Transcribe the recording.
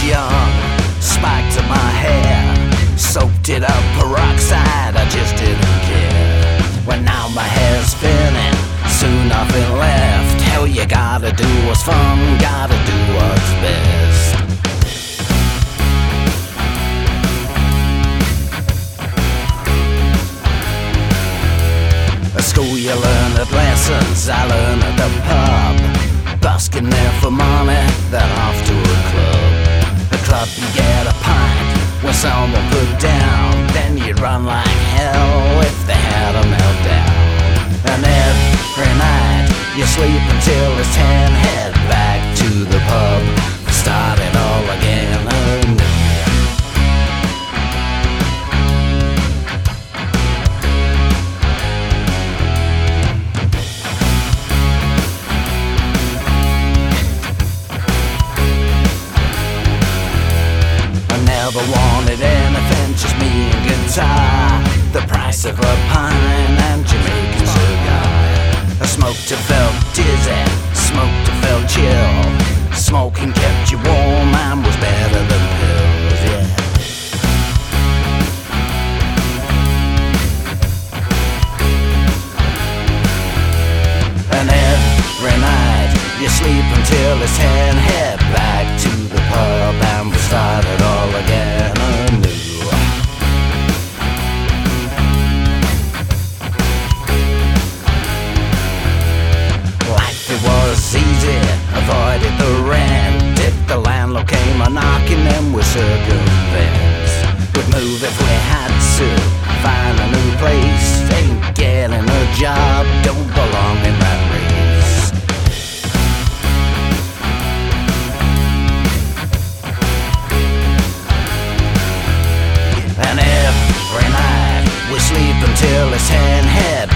young, spiked in my hair, soaked it up peroxide, I just didn't care. Well, now my hair's thinning, soon nothing left. Hell, you gotta do what's fun, gotta do what's best. At school you learn at lessons, I learn at the pub. Busking there for money, then off to a club. A club you get a pint when someone put down, then you'd run like hell if they had a meltdown. And every night you sleep until it's 10, head back to the pub, start it all again anew. Never wanted anything, just me and guitar, the price of a pint and Jamaican cigar. I smoked till felt dizzy, smoked till felt chill. Smoking kept you warm and was better than pills, yeah. And every night you sleep until it's 10, head back to the pub and we start it all again anew. Life it was easy, avoided the rent. If the landlord came a knocking, then we'd circumvent. We'd move if we had to, find a new place. Ain't getting a job, don't belong in that race. And every night we sleep until it's 10, head